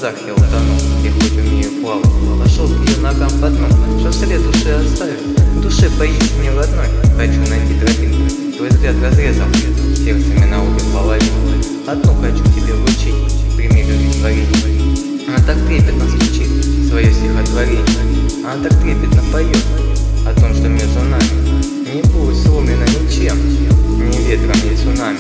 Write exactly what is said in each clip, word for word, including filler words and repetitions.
глазах я утонул, и хоть умею плавать, пошел к ее ногам по дну, что след души оставит, в душе поистине родной. Хочу найти тропинку, твой взгляд разрезал сердцами на обе половины. Одну хочу тебе вручить, прими жизнь творение. Она так трепетно звучит, свое стихотворение. Она так трепетно поет о том, что между нами не будет сломлено ничем, ни ветром, ни цунами.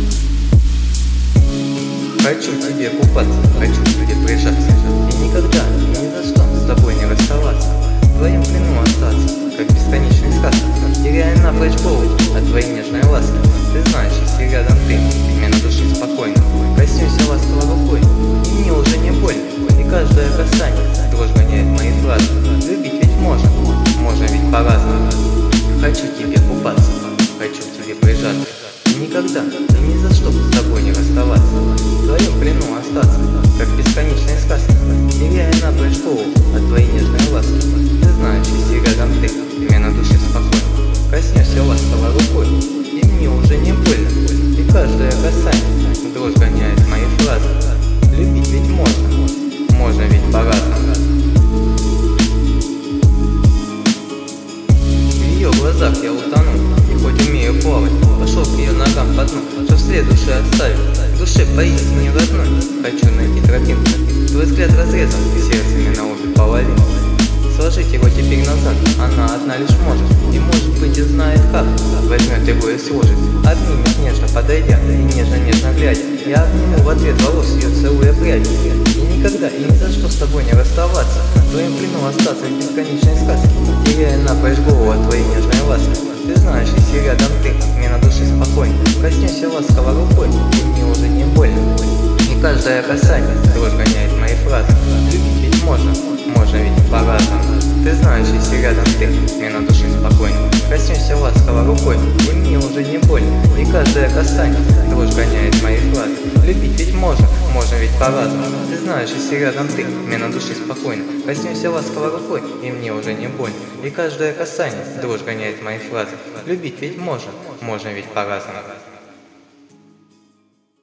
Хочу тебе купаться, хочу к тебе прижаться, и никогда, ни за что с тобой не расставаться. В твоем плену остаться, как бесконечный сказка, теряя напрочь голову от твоей нежной ласки. Ты знаешь, если рядом ты, мне на душе спокойно, коснешься ласково рукой, и мне уже не больно. И каждое касание дрожь гоняет мои фразы. Любить ведь можно, можно ведь по-разному. Хочу тебе купаться, хочу к тебе прижаться, и никогда, и ни за что с тобой не расставаться. В твоем плену остаться, как бесконечная сказка, теряя напрочь голову от твоей нежной ласки. Ты знаешь, если рядом ты, мне на душе спокойно, коснешься ласково рукой, и мне уже не больно. И каждое касание дрожь гоняет мои фразы. Любить ведь можно, можно ведь по-разному. В ее глазах я утонул, и хоть умею плавать, пошел к ее ногам по дну, что вслед души оставит, в душе поистине родной. Хочу найти тропинку, твой взгляд разрезан сердцами на обе половины. Сложить его теперь назад она одна лишь может, и может быть и знает как. Возьмет его и сложит, обнимет нежно подойдя, и нежно-нежно глядя. Я обниму в ответ волос ее, целуя пряди, и никогда и ни за что с тобой не расставаться. В твоем плену остаться в бесконечной сказке, теряя напрочь голову от твоей нежной ласки. Ты знаешь, если рядом ты, мне на душе спокойно, коснешься ласково рукой, и мне уже не больно. И каждое касание дрожь гоняет мои фразы. Любить ведь можно, можно ведь по-разному. Ты знаешь, если рядом ты, мне на душе спокойно, коснешься ласково рукой, и мне уже не больно. И каждое касание дрожь гоняет мои фразы. Любить ведь можно, можно ведь по-разному. Ты знаешь, если рядом ты, мне на душе спокойно, коснешься ласково рукой, и мне уже не больно. И каждое касание дрожь гоняет мои фразы. Любить ведь можно, можно ведь по-разному.